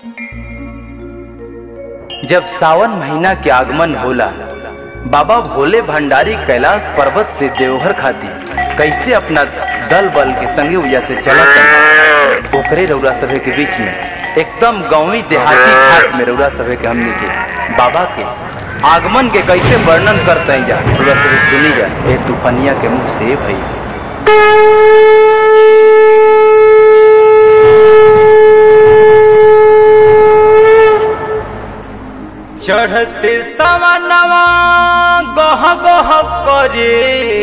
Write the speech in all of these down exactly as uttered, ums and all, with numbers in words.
जब सावन महीना के आगमन होला, बाबा भोले भंडारी कैलाश पर्वत से देवघर खाती कैसे अपना दल बल के संगे उया से चलत ओकरे रउरा सभे के बीच में एकदम गाँवी देहाती घाट में रउरा सभे के हमने के बाबा के आगमन के कैसे वर्णन करते जा रउरा सभे सुनी जा ए तूफानिया के मुख से भई। चढ़ते सवनवा गह गह करे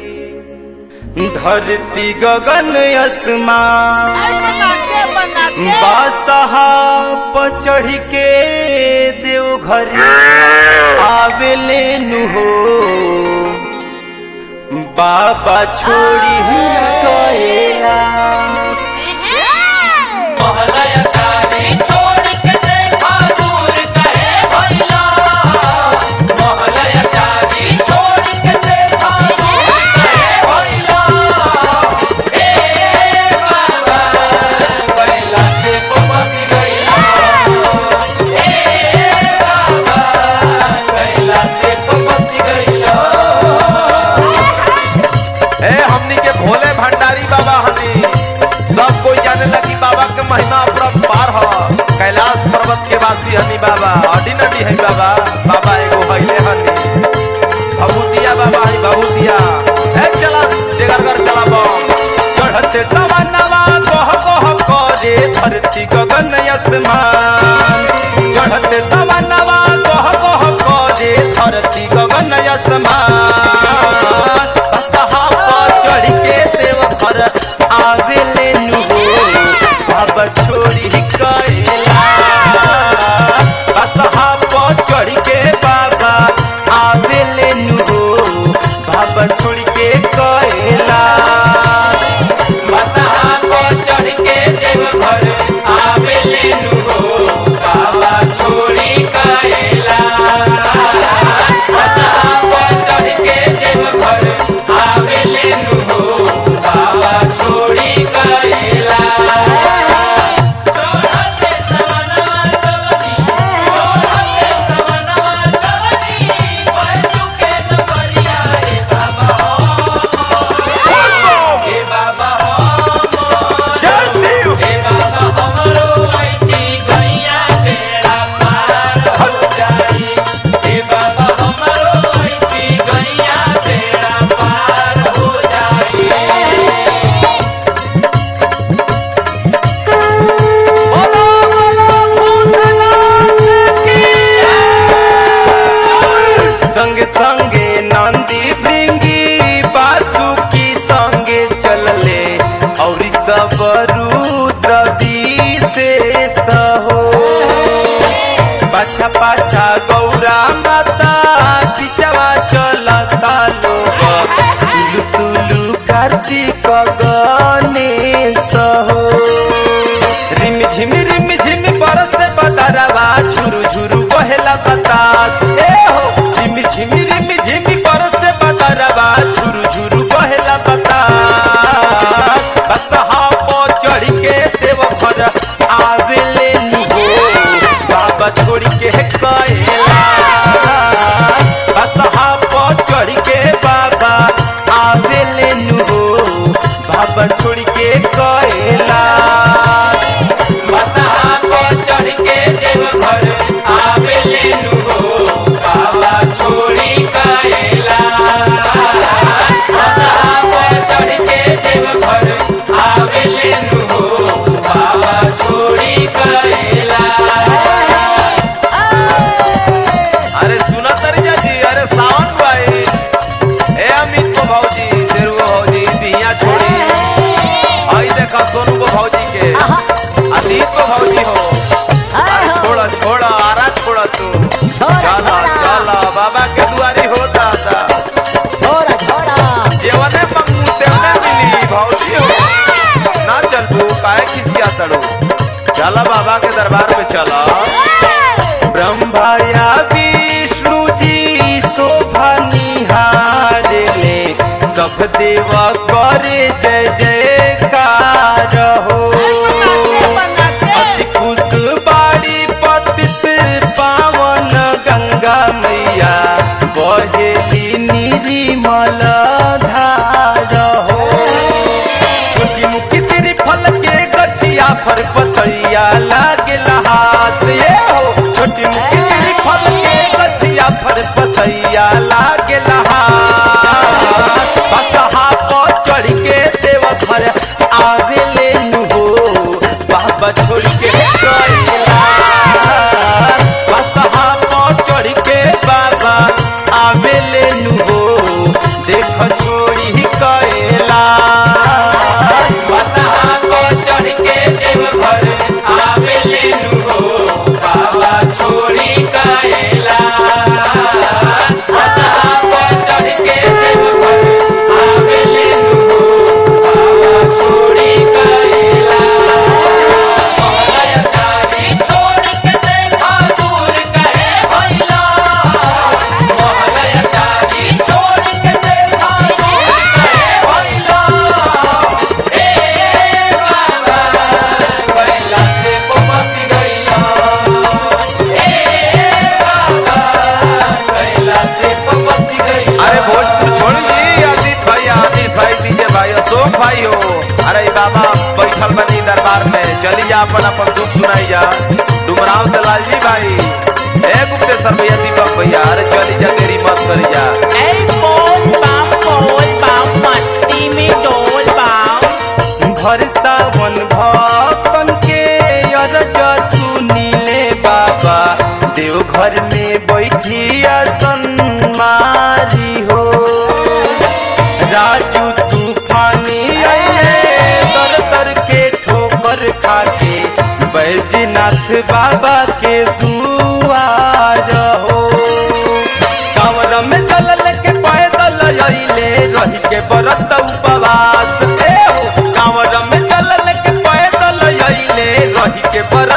धरती गगन आसमान बासहा पर चढ़ के देवघर आवेले नु हो बाबा छोड़ी गएला महीना अपरंपार हो कैलाश पर्वत के वासी हनी बाबा अडी नडी है बाबा बाबा एगो हइले हनी भभूतिया बाबा है भभूतिया ए चला देगरगर चला बम चढ़ते सवनवा गह गह करे धरती गगन आसमान चढ़ते सवनवा गह गह करे धरती गगन आसमान बसहा पर चढ़ के देवघर आवेले नु बाबा छोड़ी गएला बसहा पर चढ़ के बाबा आवेले नु बाबा छोड़ के गएला बसहा पर चढ़ के देवघर आवेले नु बाबा छोड़ी गएला बसहा पर चढ़ के देवघर आवेले नु बाबा छोड़ी गएला। संगे संगे नंदी भृंगी बासुकी संगे चलले और सब रुद्र विशेष हो पाछा पाछा गौरा माता पिछवा चलता लोग तुलु तुलु कार्तिक गणेश हो रिम झिम रिम झिम बरस बदरवा झुरु झुरु बहेला बतास ए हो झिम रिम झिम बरस बदरवा झुरु झुरु बहेला बतास बसहा पर चढ़ के देवघर आवेले नु बाबा छोड़ के गएला बसहा पर चढ़ के बाबा आवेले नु बाबा छोड़ के गएला बसहा पर चढ़ के देवघर आवेले नु बाबा छोड़ी गएला बसहा पर चढ़ के देवघर आवेले नु बाबा छोड़ी गएला। अरे सुना तरिया जी अरे सावन भाई ए अमित को भौजी देरु भौजी दिया छोड़ी आई देखा सोनू को भौजी के अतीत को भौजी हो छोड़ा छोड़ा आरा छोड़ा तू चला चला बाबा के दुआरी होता था जेवने मंगू तेवने मिली भौजी हो ना चल तू काहे खिसिया तड़ो चला बाबा के दरबार में चला ब्रह्मा या विष्णु जी शोभा निहारले सब देवा करे जय जयकार हो अति खुश बाड़ी फर पतैया लागेला हाथ ये हो छोटी मुखी फल के गछिया फर पतैया लागेला हाथ बसहा पर चढ़ के देव घर आवेले नु हो बाबा छोड़ के गइला बसहा पर चढ़ के बाबा आवेले नु हो देख छोड़ी कइला बसहा पर चढ़ के देव घर आवेले नु हो बाबा छोड़ी कइला बसहा पर चढ़ के देव घर आवेले नु हो बाबा छोड़ी कइला भाई हो अरे बाबा बैठल बनी दरबार में चली जा अपन अपन दुख सुनाई जा डुमराव से लालजी भाई ए गुप्तेश्वर भैया दीपक भैया अरे चली जा तेरी मत करी जा ए बोल बाम बोल बाम मस्ती में डोल बाम भर सावन भक्तन के अरज सुनीले बाबा देव घर में बैठिया सन्मारी हो राजू तूफानी दर दर के ठोकर खाके बैजनाथ बाबा के दुआर हो कांवर में जल लेके पैदल अइले रही के व्रत उपवास ए हो कांवर में जल लेके पैदल अइले रही के व्रत